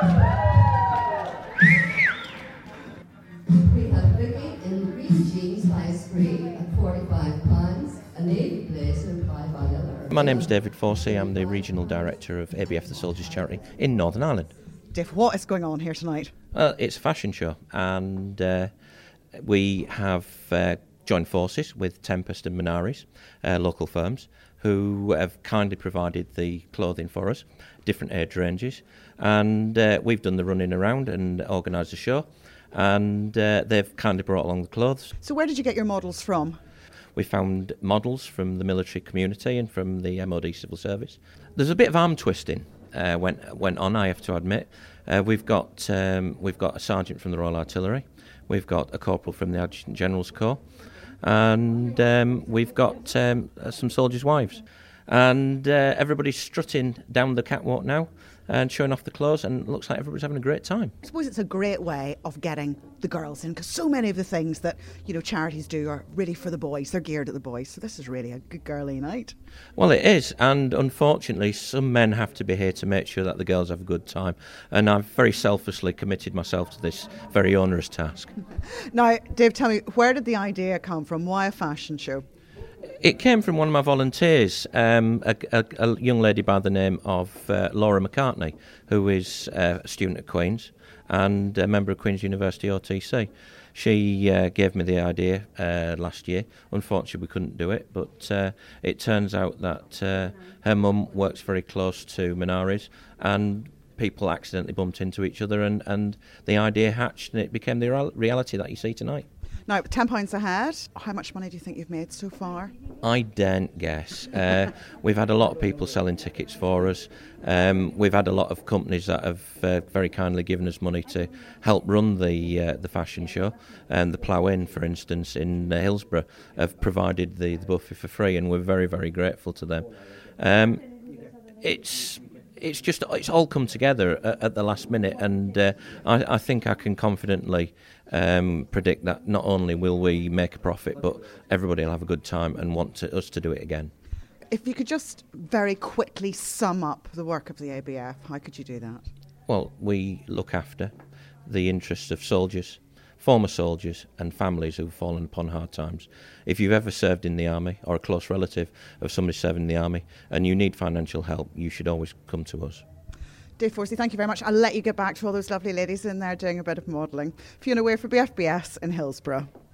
We have Vicky in green jeans by Spree at £45, a navy blazer by Vanilla. My name's David Forsey. I'm the Regional Director of ABF The Soldiers Charity in Northern Ireland. Dave, what is going on here tonight? It's a fashion show, and we have joined forces with Tempest and Menares, local firms, who have kindly provided the clothing for us, different age ranges, and we've done the running around and organised the show, and they've kindly brought along the clothes. So where did you get your models from? We found models from the military community and from the MOD Civil Service. There's a bit of arm twisting went on, I have to admit. We've got a sergeant from the Royal Artillery, we've got a corporal from the Adjutant General's Corps, and we've got some soldiers' wives. And everybody's strutting down the catwalk now and showing off the clothes, and it looks like everybody's having a great time. I suppose it's a great way of getting the girls in, because so many of the things that, you know, charities do are really for the boys. They're geared at the boys, so this is really a good girly night. Well, it is, and unfortunately some men have to be here to make sure that the girls have a good time, and I've very selflessly committed myself to this very onerous task. Now, Dave, tell me, where did the idea come from? Why a fashion show? It came from one of my volunteers, a young lady by the name of Laura McCartney, who is a student at Queen's and a member of Queen's University OTC. She gave me the idea last year. Unfortunately, we couldn't do it, but it turns out that her mum works very close to Menares, and people accidentally bumped into each other, and the idea hatched, and it became the reality that you see tonight. Now, £10 a head, how much money do you think you've made so far? I daren't guess. We've had a lot of people selling tickets for us. We've had a lot of companies that have very kindly given us money to help run the fashion show. And the Plough Inn, for instance, in Hillsborough, have provided the buffet for free, and we're very, very grateful to them. It's all come together at the last minute, and I think I can confidently predict that not only will we make a profit, but everybody will have a good time and want us to do it again. If you could just very quickly sum up the work of the ABF, how could you do that? Well, we look after the interests of soldiers, former soldiers and families who've fallen upon hard times. If you've ever served in the army or a close relative of somebody serving in the army and you need financial help, you should always come to us. Dave Forsey, thank you very much. I'll let you get back to all those lovely ladies in there doing a bit of modelling. Fiona Weir for BFBS in Hillsborough.